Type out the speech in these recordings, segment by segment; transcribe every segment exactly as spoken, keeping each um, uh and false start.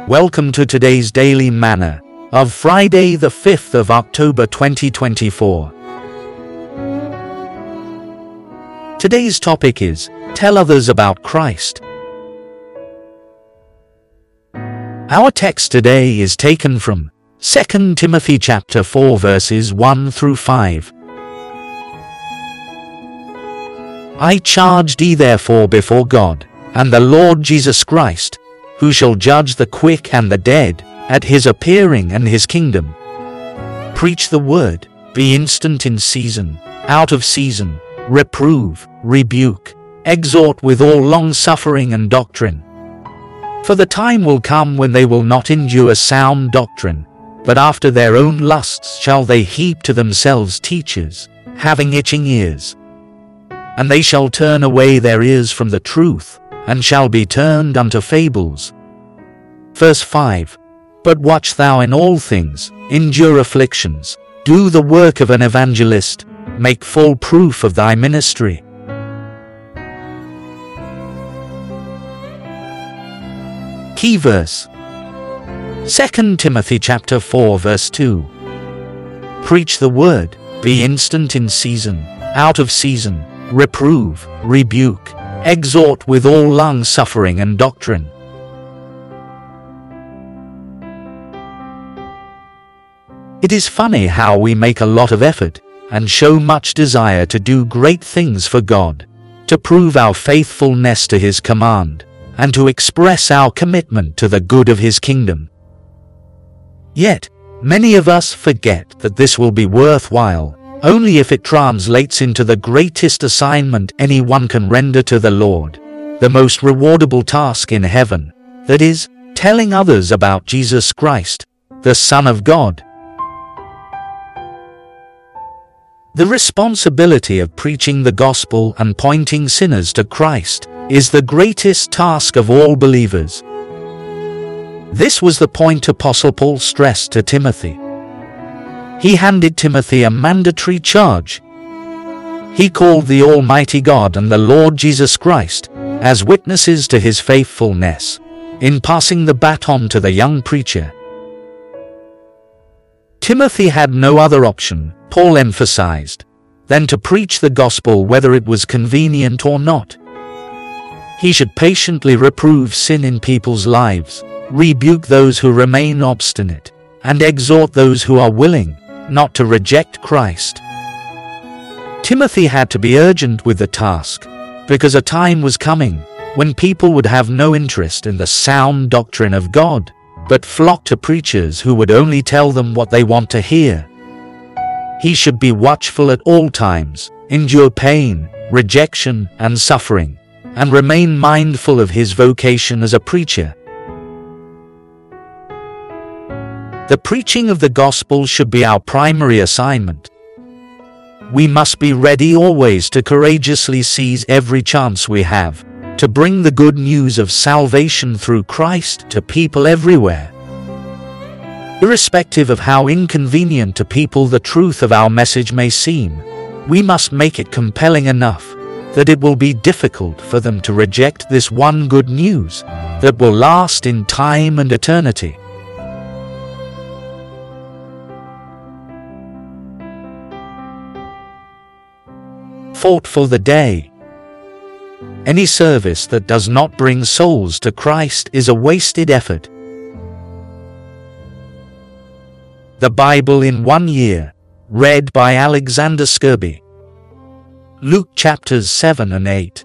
Welcome to today's Daily Manna of Friday the fifth of October twenty twenty-four. Today's topic is, Tell Others About Christ. Our text today is taken from Second Timothy chapter four verses one through five. I charge thee therefore before God, and the Lord Jesus Christ, who shall judge the quick and the dead, at his appearing and his kingdom. Preach the word, be instant in season, out of season, reprove, rebuke, exhort with all long-suffering and doctrine. For the time will come when they will not endure sound doctrine, but after their own lusts shall they heap to themselves teachers, having itching ears. And they shall turn away their ears from the truth, and shall be turned unto fables. Verse five. But watch thou in all things, endure afflictions, do the work of an evangelist, make full proof of thy ministry. Key verse. Second Timothy chapter four verse two. Preach the word, be instant in season, out of season, reprove, rebuke, exhort with all long-suffering and doctrine. It is funny how we make a lot of effort and show much desire to do great things for God, to prove our faithfulness to His command, and to express our commitment to the good of His kingdom. Yet, many of us forget that this will be worthwhile only if it translates into the greatest assignment anyone can render to the Lord, the most rewardable task in heaven, that is, telling others about Jesus Christ, the Son of God. The responsibility of preaching the gospel and pointing sinners to Christ is the greatest task of all believers. This was the point Apostle Paul stressed to Timothy. He handed Timothy a mandatory charge. He called the Almighty God and the Lord Jesus Christ as witnesses to His faithfulness in passing the baton to the young preacher. Timothy had no other option, Paul emphasized, than to preach the gospel whether it was convenient or not. He should patiently reprove sin in people's lives, rebuke those who remain obstinate, and exhort those who are willing not to reject Christ. Timothy had to be urgent with the task, because a time was coming when people would have no interest in the sound doctrine of God, but flock to preachers who would only tell them what they want to hear. He should be watchful at all times, endure pain, rejection, and suffering, and remain mindful of his vocation as a preacher. The preaching of the gospel should be our primary assignment. We must be ready always to courageously seize every chance we have to bring the good news of salvation through Christ to people everywhere. Irrespective of how inconvenient to people the truth of our message may seem, we must make it compelling enough that it will be difficult for them to reject this one good news that will last in time and eternity. Thought for the day. Any service that does not bring souls to Christ is a wasted effort. The Bible in one year, read by Alexander Skirby. Luke chapters seven and eight.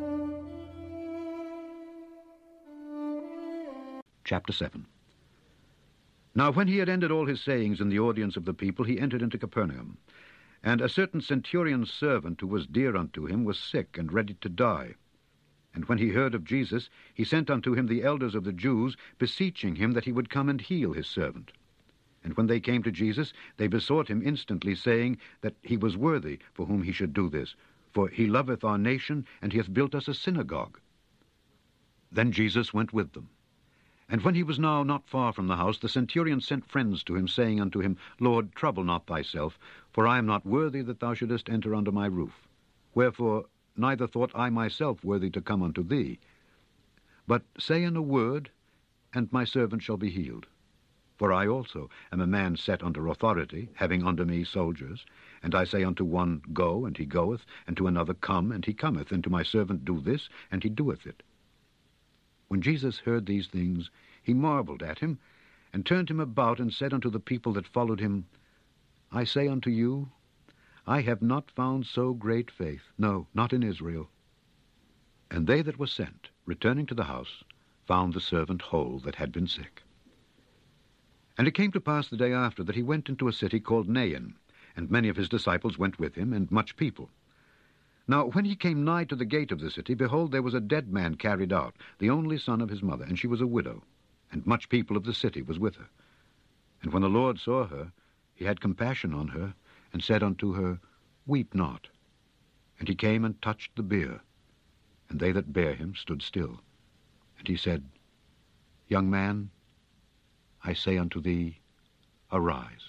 Chapter seven. Now when he had ended all his sayings in the audience of the people, he entered into Capernaum. And a certain centurion's servant, who was dear unto him, was sick and ready to die. And when he heard of Jesus, he sent unto him the elders of the Jews, beseeching him that he would come and heal his servant. And when they came to Jesus, they besought him instantly, saying that he was worthy for whom he should do this, for he loveth our nation, and he hath built us a synagogue. Then Jesus went with them. And when he was now not far from the house, the centurion sent friends to him, saying unto him, Lord, trouble not thyself, for I am not worthy that thou shouldest enter under my roof. Wherefore neither thought I myself worthy to come unto thee. But say in a word, and my servant shall be healed. For I also am a man set under authority, having under me soldiers. And I say unto one, Go, and he goeth, and to another, Come, and he cometh, and to my servant, Do this, and he doeth it. When Jesus heard these things, he marveled at him, and turned him about, and said unto the people that followed him, I say unto you, I have not found so great faith, no, not in Israel. And they that were sent, returning to the house, found the servant whole that had been sick. And it came to pass the day after that he went into a city called Nain, and many of his disciples went with him, and much people. Now when he came nigh to the gate of the city, behold, there was a dead man carried out, the only son of his mother, and she was a widow, and much people of the city was with her. And when the Lord saw her, he had compassion on her, and said unto her, Weep not. And he came and touched the bier, and they that bare him stood still. And he said, Young man, I say unto thee, Arise.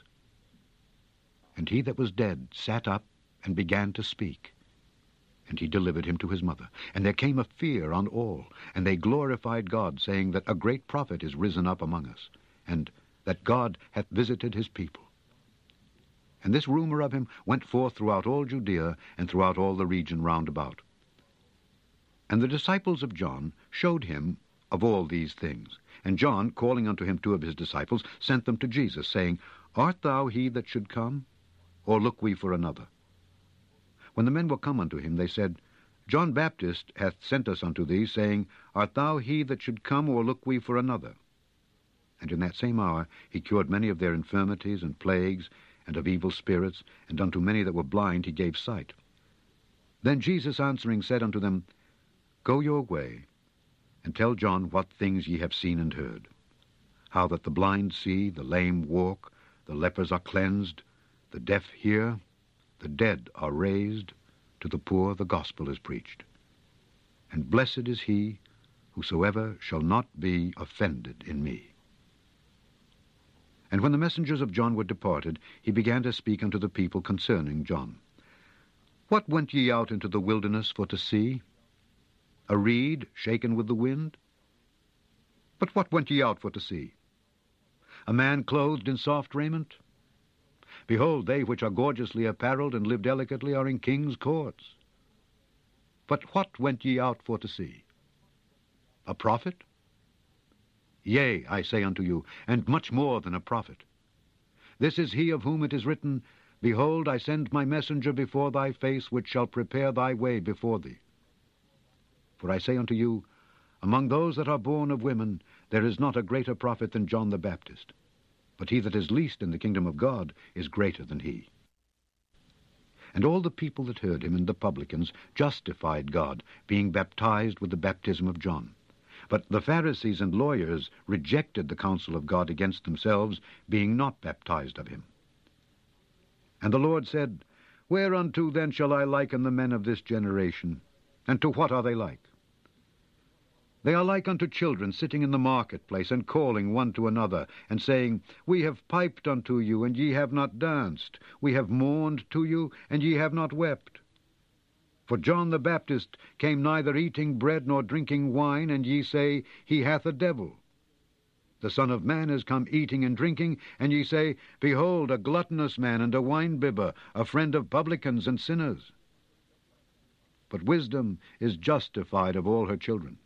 And he that was dead sat up, and began to speak. And he delivered him to his mother. And there came a fear on all, and they glorified God, saying that a great prophet is risen up among us, and that God hath visited his people. And this rumor of him went forth throughout all Judea, and throughout all the region round about. And the disciples of John showed him of all these things. And John, calling unto him two of his disciples, sent them to Jesus, saying, Art thou he that should come, or look we for another? When the men were come unto him, they said, John Baptist hath sent us unto thee, saying, Art thou he that should come, or look we for another? And in that same hour he cured many of their infirmities and plagues, and of evil spirits, and unto many that were blind he gave sight. Then Jesus answering said unto them, Go your way, and tell John what things ye have seen and heard, how that the blind see, the lame walk, the lepers are cleansed, the deaf hear, the dead are raised, to the poor the gospel is preached. And blessed is he whosoever shall not be offended in me. And when the messengers of John were departed, he began to speak unto the people concerning John. What went ye out into the wilderness for to see? A reed shaken with the wind? But what went ye out for to see? A man clothed in soft raiment? Behold, they which are gorgeously apparelled and live delicately are in kings' courts. But what went ye out for to see? A prophet? Yea, I say unto you, and much more than a prophet. This is he of whom it is written, Behold, I send my messenger before thy face, which shall prepare thy way before thee. For I say unto you, among those that are born of women, there is not a greater prophet than John the Baptist. But he that is least in the kingdom of God is greater than he. And all the people that heard him and the publicans justified God, being baptized with the baptism of John. But the Pharisees and lawyers rejected the counsel of God against themselves, being not baptized of him. And the Lord said, Whereunto then shall I liken the men of this generation? And to what are they like? They are like unto children sitting in the marketplace, and calling one to another, and saying, We have piped unto you, and ye have not danced. We have mourned to you, and ye have not wept. For John the Baptist came neither eating bread nor drinking wine, and ye say, He hath a devil. The Son of Man is come eating and drinking, and ye say, Behold, a gluttonous man and a winebibber, a friend of publicans and sinners. But wisdom is justified of all her children.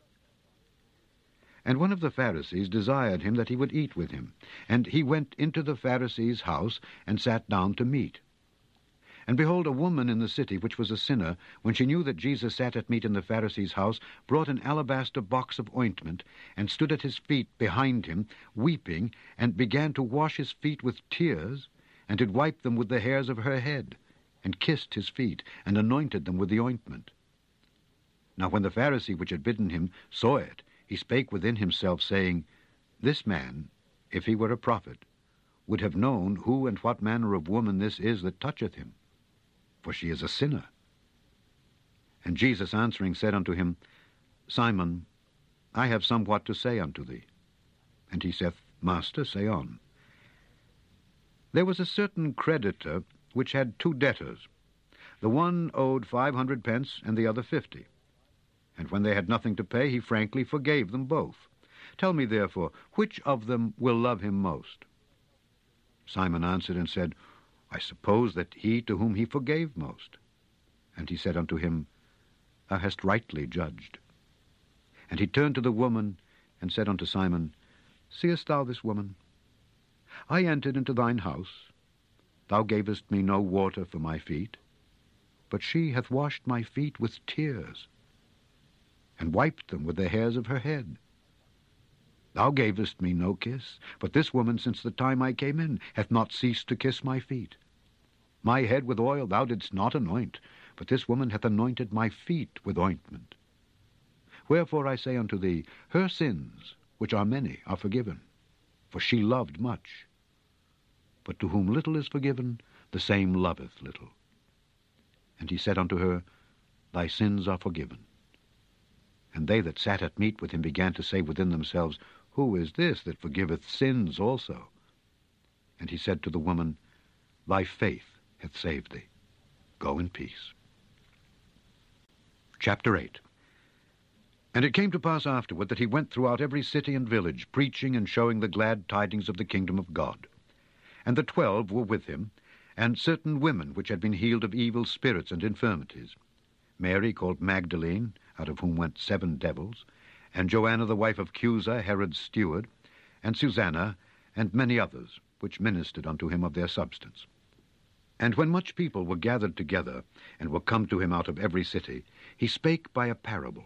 And one of the Pharisees desired him that he would eat with him. And he went into the Pharisee's house, and sat down to meat. And behold, a woman in the city, which was a sinner, when she knew that Jesus sat at meat in the Pharisee's house, brought an alabaster box of ointment, and stood at his feet behind him, weeping, and began to wash his feet with tears, and did wipe them with the hairs of her head, and kissed his feet, and anointed them with the ointment. Now when the Pharisee which had bidden him saw it, he spake within himself, saying, This man, if he were a prophet, would have known who and what manner of woman this is that toucheth him, for she is a sinner. And Jesus answering said unto him, Simon, I have somewhat to say unto thee. And he saith, Master, say on. There was a certain creditor which had two debtors. The one owed five hundred pence, and the other fifty. And when they had nothing to pay, he frankly forgave them both. Tell me, therefore, which of them will love him most? Simon answered and said, I suppose that he to whom he forgave most. And he said unto him, Thou hast rightly judged. And he turned to the woman, and said unto Simon, Seest thou this woman? I entered into thine house. Thou gavest me no water for my feet, but she hath washed my feet with tears, and wiped them with the hairs of her head. Thou gavest me no kiss, but this woman, since the time I came in, hath not ceased to kiss my feet. My head with oil thou didst not anoint, but this woman hath anointed my feet with ointment. Wherefore I say unto thee, her sins, which are many, are forgiven, for she loved much. But to whom little is forgiven, the same loveth little. And he said unto her, Thy sins are forgiven. And they that sat at meat with him began to say within themselves, Who is this that forgiveth sins also? And he said to the woman, Thy faith hath saved thee. Go in peace. Chapter eight. And it came to pass afterward that he went throughout every city and village, preaching and showing the glad tidings of the kingdom of God. And the twelve were with him, and certain women which had been healed of evil spirits and infirmities, Mary called Magdalene, out of whom went seven devils, and Joanna the wife of Chuza, Herod's steward, and Susanna, and many others, which ministered unto him of their substance. And when much people were gathered together, and were come to him out of every city, he spake by a parable.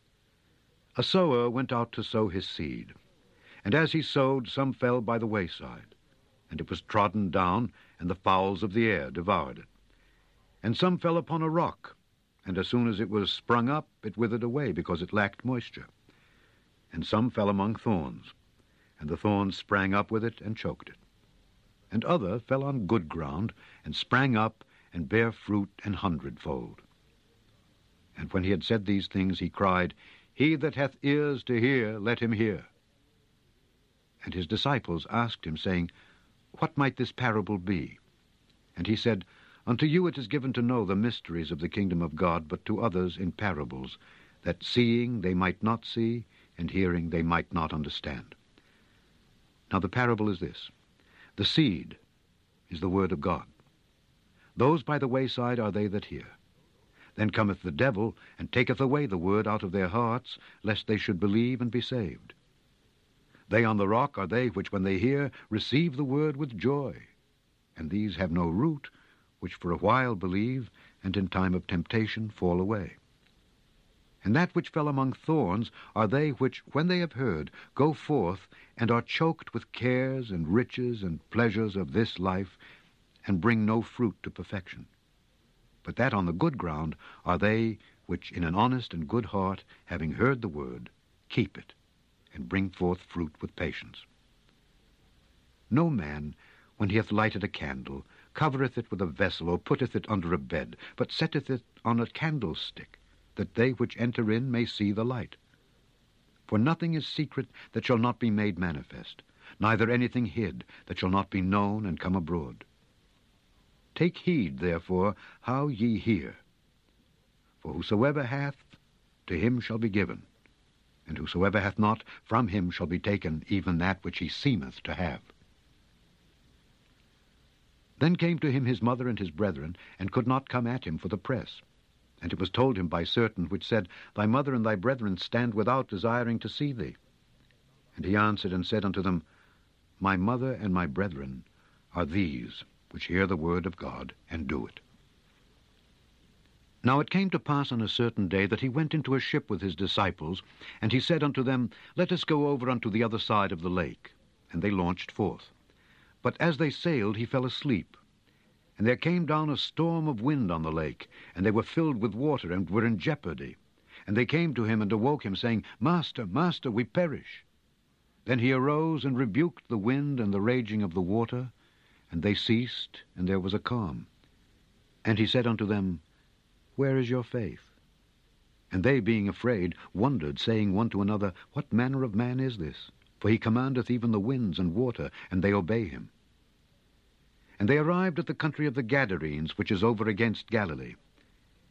A sower went out to sow his seed, and as he sowed, some fell by the wayside, and it was trodden down, and the fowls of the air devoured it. And some fell upon a rock, and as soon as it was sprung up, it withered away, because it lacked moisture. And some fell among thorns, and the thorns sprang up with it, and choked it. And other fell on good ground, and sprang up, and bare fruit an hundredfold. And when he had said these things, he cried, He that hath ears to hear, let him hear. And his disciples asked him, saying, What might this parable be? And he said, Unto you it is given to know the mysteries of the kingdom of God, but to others in parables, that seeing they might not see, and hearing they might not understand. Now the parable is this. The seed is the word of God. Those by the wayside are they that hear. Then cometh the devil, and taketh away the word out of their hearts, lest they should believe and be saved. They on the rock are they which, when they hear, receive the word with joy. And these have no root, which for a while believe, and in time of temptation fall away. And that which fell among thorns are they which, when they have heard, go forth, and are choked with cares and riches and pleasures of this life, and bring no fruit to perfection. But that on the good ground are they which in an honest and good heart, having heard the word, keep it, and bring forth fruit with patience. No man, when he hath lighted a candle, covereth it with a vessel, or putteth it under a bed, but setteth it on a candlestick, that they which enter in may see the light. For nothing is secret that shall not be made manifest, neither anything hid that shall not be known and come abroad. Take heed, therefore, how ye hear. For whosoever hath, to him shall be given, and whosoever hath not, from him shall be taken even that which he seemeth to have. Then came to him his mother and his brethren, and could not come at him for the press. And it was told him by certain which said, Thy mother and thy brethren stand without, desiring to see thee. And he answered and said unto them, My mother and my brethren are these, which hear the word of God, and do it. Now it came to pass on a certain day that he went into a ship with his disciples, and he said unto them, Let us go over unto the other side of the lake. And they launched forth. But as they sailed, he fell asleep. And there came down a storm of wind on the lake, and they were filled with water, and were in jeopardy. And they came to him, and awoke him, saying, Master, Master, we perish. Then he arose, and rebuked the wind and the raging of the water, and they ceased, and there was a calm. And he said unto them, Where is your faith? And they, being afraid, wondered, saying one to another, What manner of man is this? For he commandeth even the winds and water, and they obey him. And they arrived at the country of the Gadarenes, which is over against Galilee.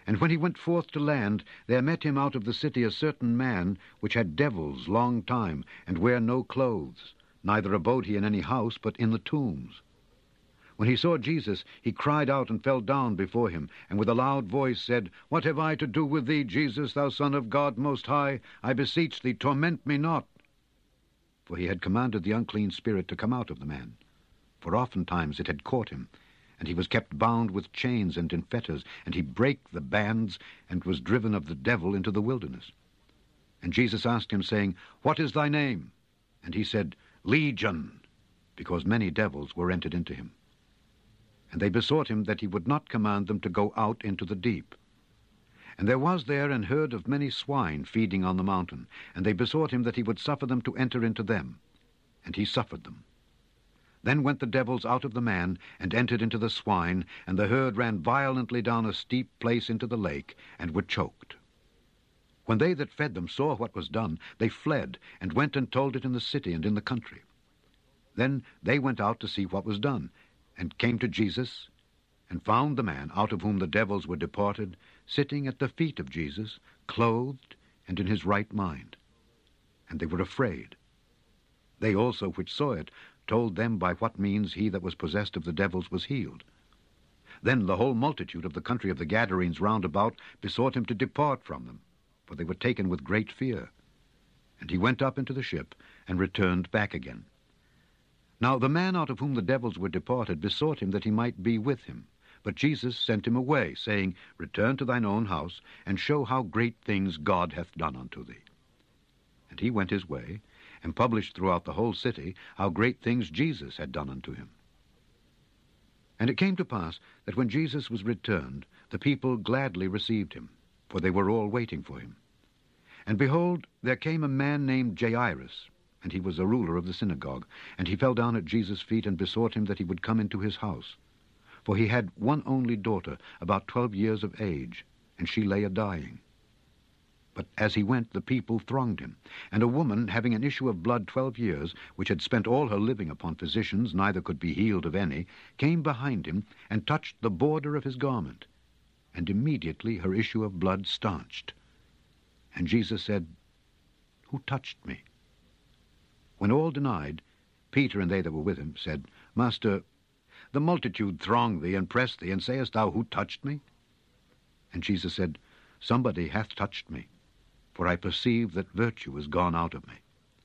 And when he went forth to land, there met him out of the city a certain man, which had devils long time, and wear no clothes, neither abode he in any house, but in the tombs. When he saw Jesus, he cried out and fell down before him, and with a loud voice said, What have I to do with thee, Jesus, thou Son of God most high? I beseech thee, torment me not. For he had commanded the unclean spirit to come out of the man. For oftentimes it had caught him, and he was kept bound with chains and in fetters, and he brake the bands, and was driven of the devil into the wilderness. And Jesus asked him, saying, What is thy name? And he said, Legion, because many devils were entered into him. And they besought him that he would not command them to go out into the deep. And there was there an herd of many swine feeding on the mountain, and they besought him that he would suffer them to enter into them. And he suffered them. Then went the devils out of the man, and entered into the swine, and the herd ran violently down a steep place into the lake, and were choked. When they that fed them saw what was done, they fled, and went and told it in the city and in the country. Then they went out to see what was done, and came to Jesus, and found the man out of whom the devils were departed, sitting at the feet of Jesus, clothed, and in his right mind. And they were afraid. They also which saw it told them by what means he that was possessed of the devils was healed. Then the whole multitude of the country of the Gadarenes round about besought him to depart from them, for they were taken with great fear. And he went up into the ship, and returned back again. Now the man out of whom the devils were departed besought him that he might be with him. But Jesus sent him away, saying, Return to thine own house, and show how great things God hath done unto thee. And he went his way, and published throughout the whole city how great things Jesus had done unto him. And it came to pass that when Jesus was returned, the people gladly received him, for they were all waiting for him. And behold, there came a man named Jairus, and he was a ruler of the synagogue, and he fell down at Jesus' feet and besought him that he would come into his house. For he had one only daughter, about twelve years of age, and she lay a-dying. But as he went, the people thronged him. And a woman, having an issue of blood twelve years, which had spent all her living upon physicians, neither could be healed of any, came behind him, and touched the border of his garment. And immediately her issue of blood stanched. And Jesus said, Who touched me? When all denied, Peter and they that were with him said, Master, the multitude throng thee and press thee, and sayest thou, Who touched me? And Jesus said, Somebody hath touched me, for I perceive that virtue is gone out of me.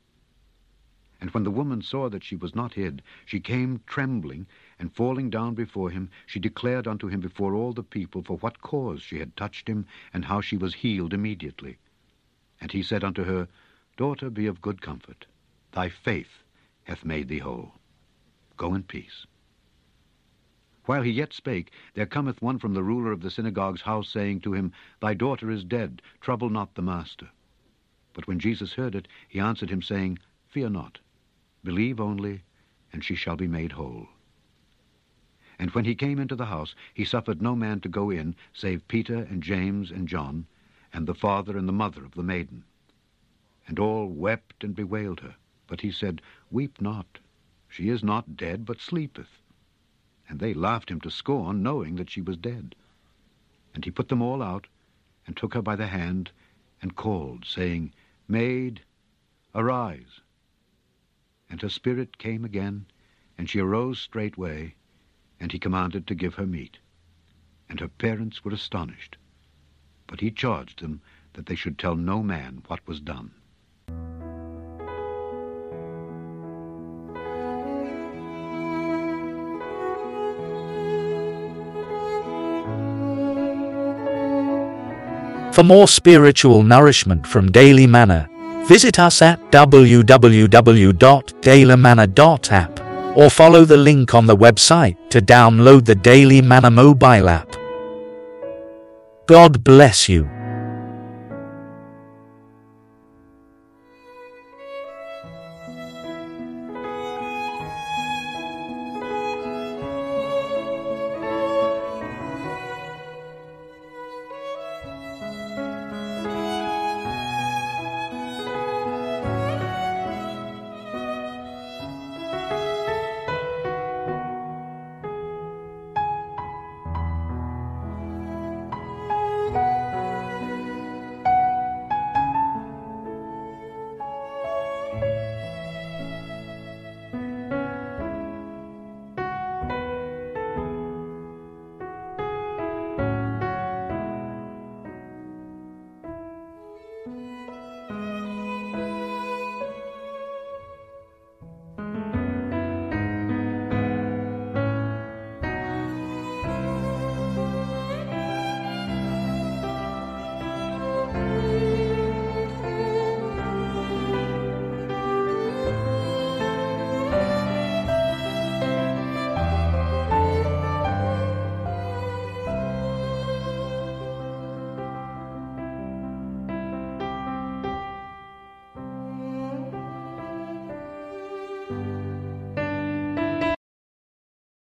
And when the woman saw that she was not hid, she came trembling, and falling down before him, she declared unto him before all the people for what cause she had touched him, and how she was healed immediately. And he said unto her, Daughter, be of good comfort. Thy faith hath made thee whole. Go in peace. While he yet spake, there cometh one from the ruler of the synagogue's house, saying to him, Thy daughter is dead, trouble not the master. But when Jesus heard it, he answered him, saying, Fear not, believe only, and she shall be made whole. And when he came into the house, he suffered no man to go in, save Peter and James and John, and the father and the mother of the maiden. And all wept and bewailed her. But he said, Weep not, she is not dead, but sleepeth. And they laughed him to scorn, knowing that she was dead. And he put them all out, and took her by the hand, and called, saying, Maid, arise. And her spirit came again, and she arose straightway, and he commanded to give her meat. And her parents were astonished. But he charged them that they should tell no man what was done. For more spiritual nourishment from Daily Manna, visit us at w w w dot daily manna dot app or follow the link on the website to download the Daily Manna mobile app. God bless you.